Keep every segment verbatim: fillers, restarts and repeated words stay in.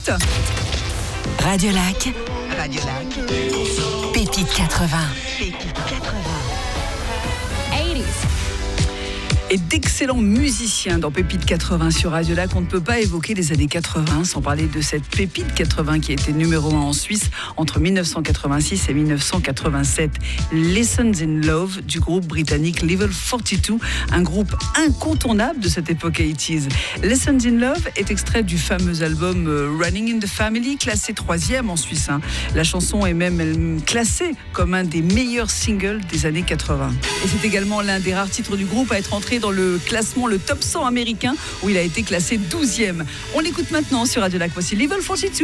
Radio Lac, Radio Lac, Pépite quatre-vingts. Pépite quatre-vingts. eighties. Et d'excellents musiciens dans Pépite quatre-vingts sur Radio Lac. On ne peut pas évoquer les années quatre-vingts sans parler de cette Pépite quatre-vingts qui a été numéro un en Suisse entre dix-neuf cent quatre-vingt-six et dix-neuf cent quatre-vingt-sept. Lessons in Love du groupe britannique Level quarante-deux, un groupe incontournable de cette époque quatre-vingt. Lessons in Love est extrait du fameux album Running in the Family, classé troisième en Suisse. Hein. La chanson est même classée comme un des meilleurs singles des années quatre-vingts. Et c'est également l'un des rares titres du groupe à être entré dans le classement, le top cent américain, où il a été classé douzième. On l'écoute maintenant sur Radio Lac. Voici Level quarante-deux.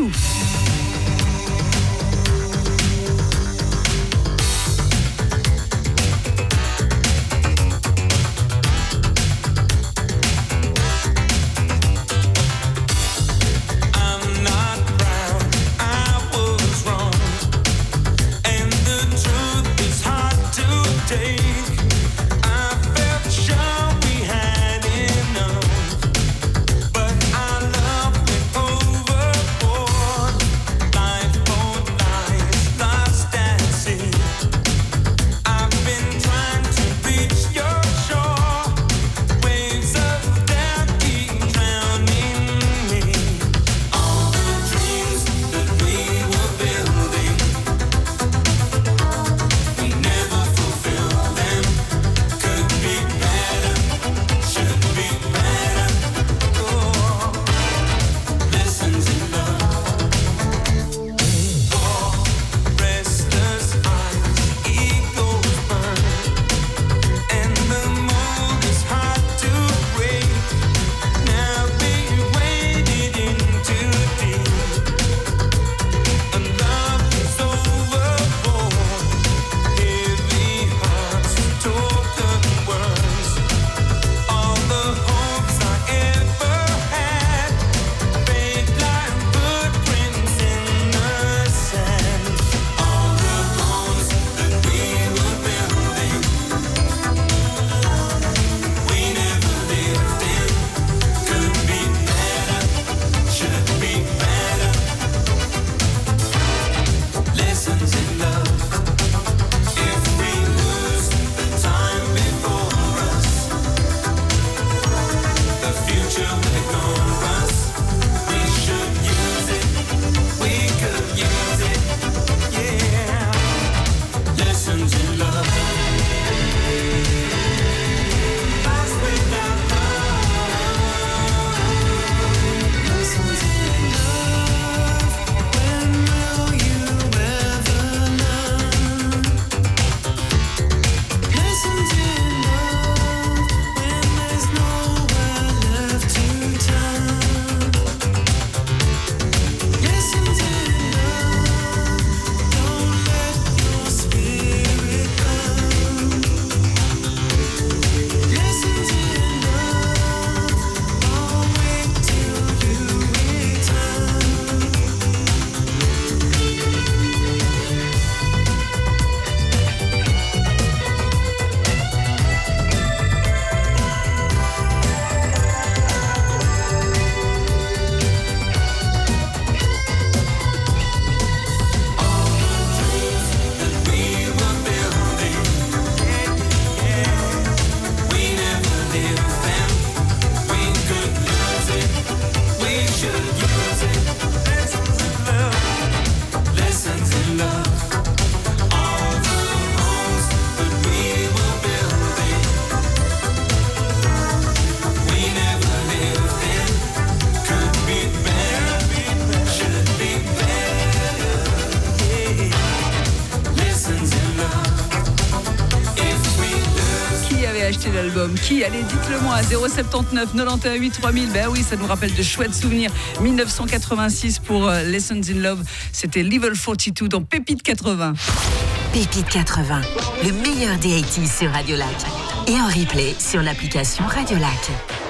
Acheter l'album. Qui? Allez, dites-le moi. zéro sept neuf quatre-vingt-onze huit trois mille. Ben oui, ça nous rappelle de chouettes souvenirs. dix-neuf cent quatre-vingt-six pour uh, Lessons in Love. C'était Level quarante-deux dans Pépite quatre-vingts. Pépite quatre-vingts, le meilleur des quatre-vingt sur Radio Lac. Et en replay sur l'application Radio Lac.